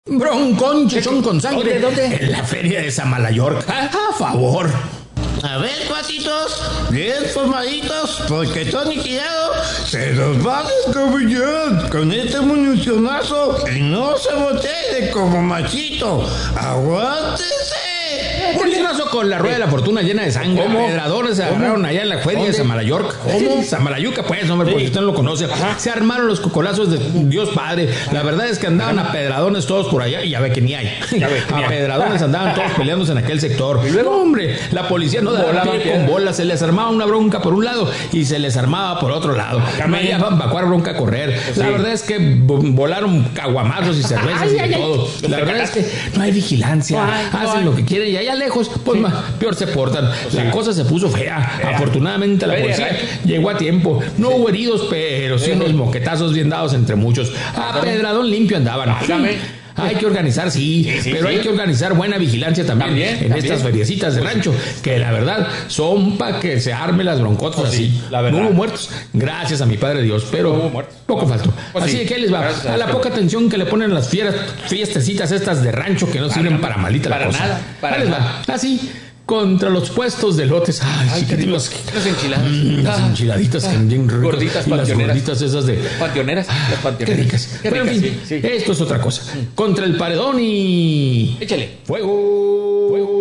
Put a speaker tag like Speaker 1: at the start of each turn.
Speaker 1: Broncón, chichón con sangre.
Speaker 2: ¿Dónde?
Speaker 1: En la feria de Samalayorca. A favor.
Speaker 3: A ver, cuatitos, bien formaditos, porque Tony Tirado se los va a descabellar con este municionazo y no se voltee como machito. ¡Aguántese!
Speaker 1: Municionazo con la rueda de la fortuna llena de sangre.
Speaker 2: ¿Cómo?
Speaker 1: Pedradores se agarraron allá en la feria de Samalayorca.
Speaker 2: ¿Cómo?
Speaker 1: Samalayuca, pues, hombre, porque usted no lo conoce. Se armaron los cocolazos de Dios Padre. La verdad es que andaban a pedradones todos por allá y ya ve que ni hay. A pedradones andaban todos peleándose en aquel sector.
Speaker 2: ¿Y luego?
Speaker 1: No, hombre, la policía no daba pie con bolas. Se les armaba una bronca por un lado y se les armaba por otro lado. Media bambacuar bronca a correr. La verdad es que volaron caguamazos y cervezas y de todo. La verdad es que no hay vigilancia. Hacen lo que quieren y allá lejos, pues más, peor se portan. La cosa se puso fea. Afortunadamente la policía llegó a tiempo. No hubo heridos, pero sí unos moquetazos bien dados entre muchos. A pedradón limpio andaban. Hay que organizar, pero hay que organizar buena vigilancia también en estas feriecitas de rancho, que la verdad son para que se arme las broncotas así.
Speaker 2: La verdad.
Speaker 1: No hubo muertos, gracias a mi padre Dios, pero poco faltó. Así que ahí les va. A la poca atención que le ponen las fiestecitas estas de rancho que no sirven para malita la cosa.
Speaker 2: Para
Speaker 1: Ahí les va. Así. Contra los puestos de lotes. Ay, chiquititos.
Speaker 2: Las enchiladas.
Speaker 1: Las enchiladitas que bien ricas.
Speaker 2: Gorditas,
Speaker 1: y las
Speaker 2: panteoneras.
Speaker 1: gorditas esas de...
Speaker 2: Panteoneras. Las
Speaker 1: Qué
Speaker 2: panteoneras.
Speaker 1: ricas.
Speaker 2: Qué
Speaker 1: Pero en
Speaker 2: ricas,
Speaker 1: fin,
Speaker 2: sí.
Speaker 1: esto es otra cosa. Contra el paredón y...
Speaker 2: Échale.
Speaker 1: ¡Fuego!